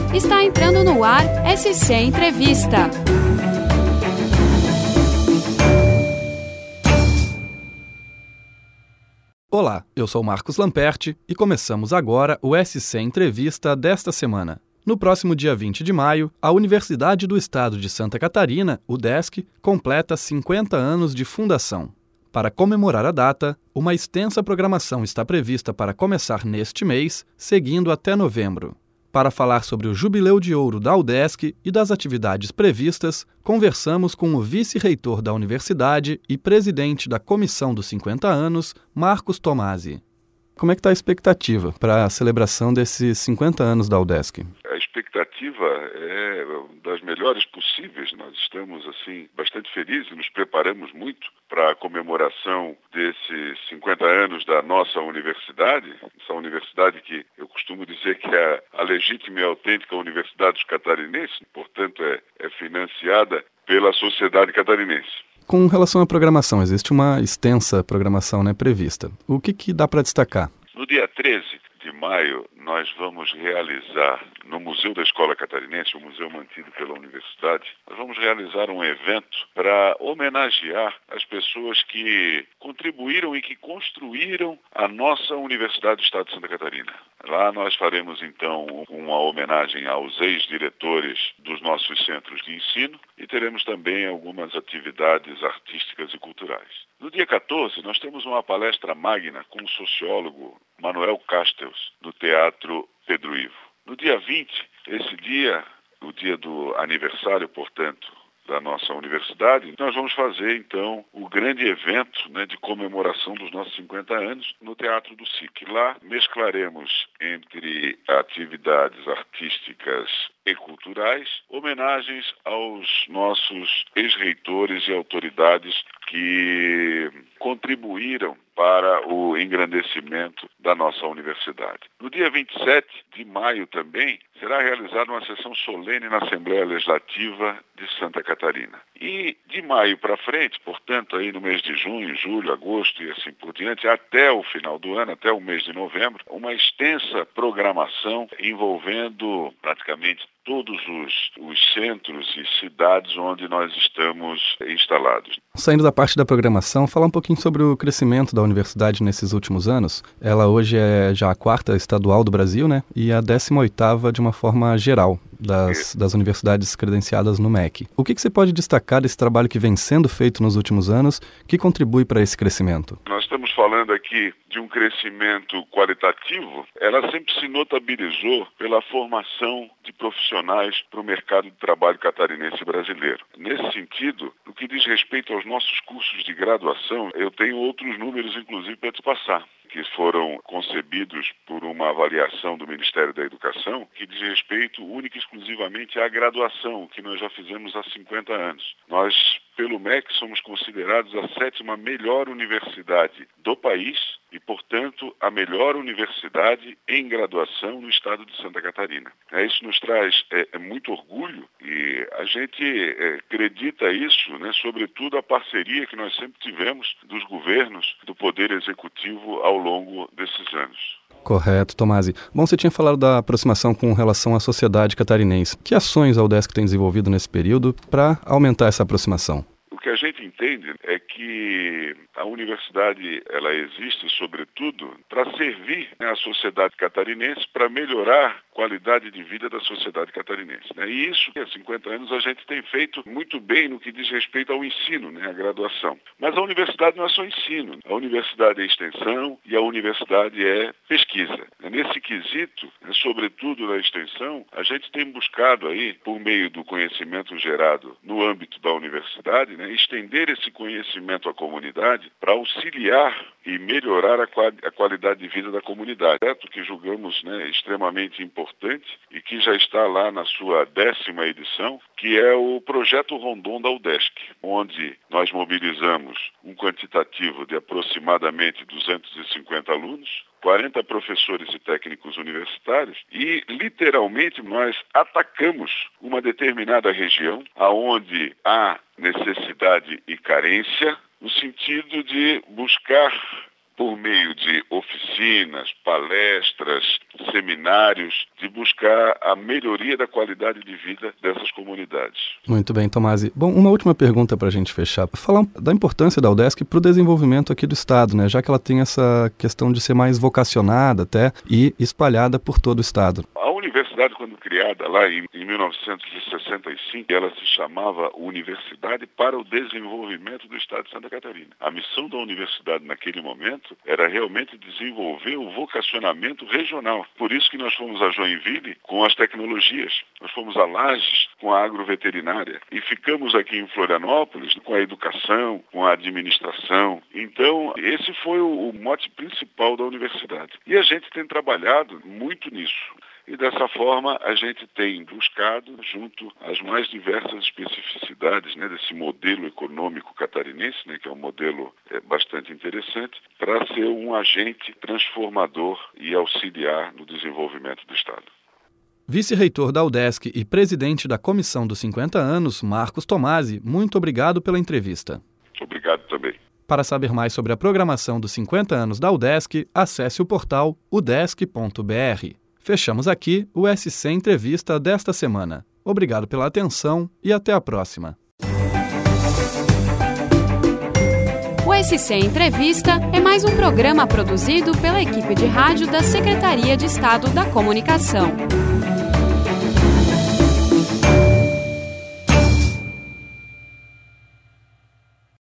Está entrando no ar SC Entrevista. Olá, eu sou Marcos Lamperti e começamos agora o SC Entrevista desta semana. No próximo dia 20 de maio, a Universidade do Estado de Santa Catarina, UDESC, completa 50 anos de fundação. Para comemorar a data, uma extensa programação está prevista para começar neste mês, seguindo até novembro. Para falar sobre o Jubileu de Ouro da UDESC e das atividades previstas, conversamos com o vice-reitor da universidade e presidente da Comissão dos 50 anos, Marcos Tomasi. Como é que está a expectativa para a celebração desses 50 anos da UDESC? A expectativa é das melhores possíveis. Nós estamos bastante felizes e nos preparamos muito para a comemoração desses 50 anos da nossa universidade. Essa universidade que eu costumo dizer que é a legítima e autêntica Universidade dos Catarinenses, portanto é financiada pela sociedade catarinense. Com relação à programação, existe uma extensa programação prevista. O que dá para destacar? No dia 13 de maio, nós vamos realizar no Museu da Escola Catarinense, um museu mantido pela universidade, nós vamos realizar um evento para homenagear as pessoas que contribuíram e que construíram a nossa Universidade do Estado de Santa Catarina. Lá nós faremos, então, uma homenagem aos ex-diretores dos nossos centros de ensino e teremos também algumas atividades artísticas e culturais. No dia 14, nós temos uma palestra magna com o sociólogo Manuel Castells, do Teatro Pedro Ivo. No dia 20, esse dia, o dia do aniversário, portanto, da nossa universidade, nós vamos fazer, então, o grande evento de comemoração dos nossos 50 anos no Teatro do SIC. Lá mesclaremos entre atividades artísticas e culturais, homenagens aos nossos ex-reitores e autoridades que contribuíram para o engrandecimento da nossa universidade. No dia 27 de maio também será realizada uma sessão solene na Assembleia Legislativa de Santa Catarina. E de maio para frente, portanto, aí no mês de junho, julho, agosto e assim por diante, até o final do ano, até o mês de novembro, uma extensa programação envolvendo praticamente todos os centros e cidades onde nós estamos instalados. Saindo da parte da programação, falar um pouquinho sobre o crescimento da universidade nesses últimos anos. Ela hoje é já a 4ª estadual do Brasil, e a 18ª de uma forma geral das universidades credenciadas no MEC. O que você pode destacar desse trabalho que vem sendo feito nos últimos anos, que contribui para esse crescimento? Nós estamos falando aqui de um crescimento qualitativo. Ela sempre se notabilizou pela formação de profissionais para o mercado de trabalho catarinense brasileiro. Nesse sentido, no que diz respeito aos nossos cursos de graduação, eu tenho outros números, inclusive, para te passar, que foram concebidos por uma avaliação do Ministério da Educação, que diz respeito única e exclusivamente à graduação, que nós já fizemos há 50 anos. Nós, pelo MEC, somos considerados a 7ª melhor universidade do país e, portanto, a melhor universidade em graduação no estado de Santa Catarina. Isso nos traz muito orgulho e a gente acredita isso, sobretudo a parceria que nós sempre tivemos dos governos, do Poder Executivo ao longo desses anos. Correto, Tomasi. Bom, você tinha falado da aproximação com relação à sociedade catarinense. Que ações a UDESC tem desenvolvido nesse período para aumentar essa aproximação? O que a gente entende é que a universidade ela existe, sobretudo, para servir à sociedade catarinense, para melhorar a qualidade de vida da sociedade catarinense. E isso, há 50 anos, a gente tem feito muito bem no que diz respeito ao ensino, à graduação. Mas a universidade não é só ensino. A universidade é extensão e a universidade é pesquisa. Nesse quesito, sobretudo na extensão, a gente tem buscado aí, por meio do conhecimento gerado no âmbito da universidade, estender esse conhecimento à comunidade para auxiliar e melhorar a qualidade de vida da comunidade. Que julgamos extremamente importante e que já está lá na sua 10ª edição, que é o Projeto Rondon da UDESC, onde nós mobilizamos um quantitativo de aproximadamente 250 alunos, 40 professores e técnicos universitários e, literalmente, nós atacamos uma determinada região aonde há necessidade e carência no sentido de buscar por meio de oficinas, palestras, seminários, de buscar a melhoria da qualidade de vida dessas comunidades. Muito bem, Tomasi. Bom, uma última pergunta para a gente fechar. Falar da importância da UDESC para o desenvolvimento aqui do Estado, né? Já que ela tem essa questão de ser mais vocacionada até e espalhada por todo o Estado. A universidade, quando criada lá em 1965, ela se chamava Universidade para o Desenvolvimento do Estado de Santa Catarina. A missão da universidade naquele momento era realmente desenvolver o vocacionamento regional. Por isso que nós fomos a Joinville com as tecnologias, nós fomos a Lages com a agroveterinária e ficamos aqui em Florianópolis com a educação, com a administração. Então, esse foi o mote principal da universidade. E a gente tem trabalhado muito nisso. E dessa forma a gente tem buscado, junto às mais diversas especificidades, né, desse modelo econômico catarinense, né, que é um modelo bastante interessante, para ser um agente transformador e auxiliar no desenvolvimento do Estado. Vice-reitor da UDESC e presidente da Comissão dos 50 anos, Marcos Tomasi, muito obrigado pela entrevista. Obrigado também. Para saber mais sobre a programação dos 50 anos da UDESC, acesse o portal udesc.br. Fechamos aqui o SC Entrevista desta semana. Obrigado pela atenção e até a próxima. O SC Entrevista é mais um programa produzido pela equipe de rádio da Secretaria de Estado da Comunicação.